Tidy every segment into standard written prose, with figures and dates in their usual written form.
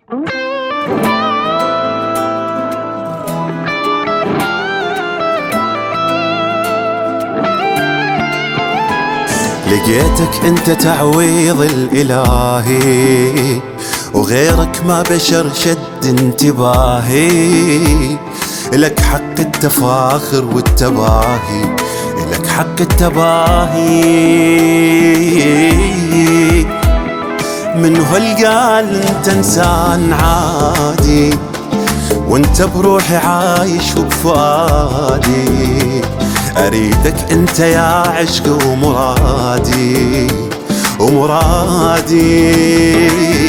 لقيتك انت تعويض الالهي، وغيرك ما بشر شد انتباهي. لك حق التفاخر والتباهي، لك حق التباهي. من هالقال انت انسان عادي، وانت بروحي عايش وبفؤادي. اريدك انت يا عشق ومرادي ومرادي.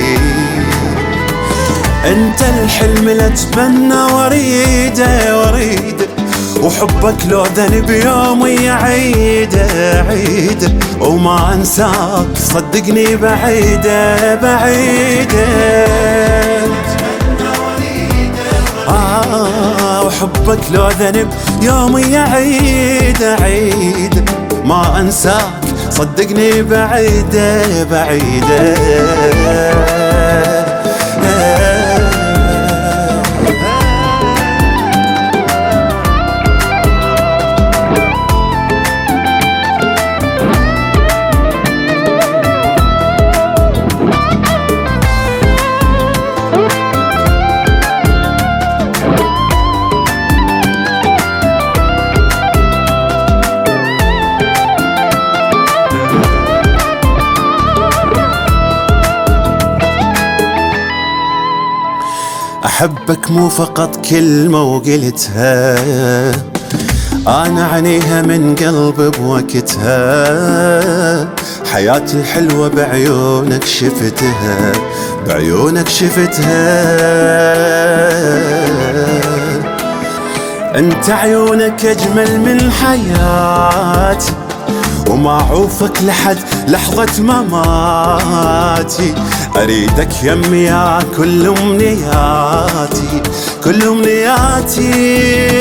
انت الحلم اللي اتمنى واريده واريده، وحبك لو ذنب يومي يعيده عيده. وما انساك صدقني بعيده بعيده. وحبك لو ذنب يومي يعيده عيده. ما انساك صدقني بعيده بعيده. أحبك مو فقط كلمة وقلتها، أنا عنيها من قلبي بوقتها. حياتي الحلوة بعيونك شفتها بعيونك شفتها. أنت عيونك أجمل من حياتي، وما أعوفك لحد لحظة مماتي. أريدك يمي يا كل أمنياتي كل أمنياتي.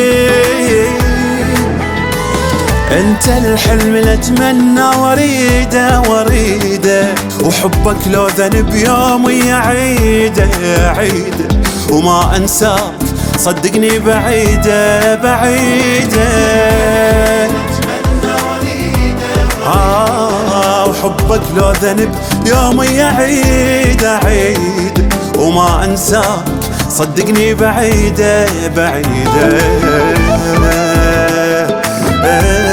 أنت الحلم اللي أتمنى واريده واريده، وحبك لو ذنب يومي يعيده عيده. وما أنساك صدقني بعيده بعيده. وحبك لو ذنب يومي يعيده عيده. وما انساك صدقني بعيده بعيده.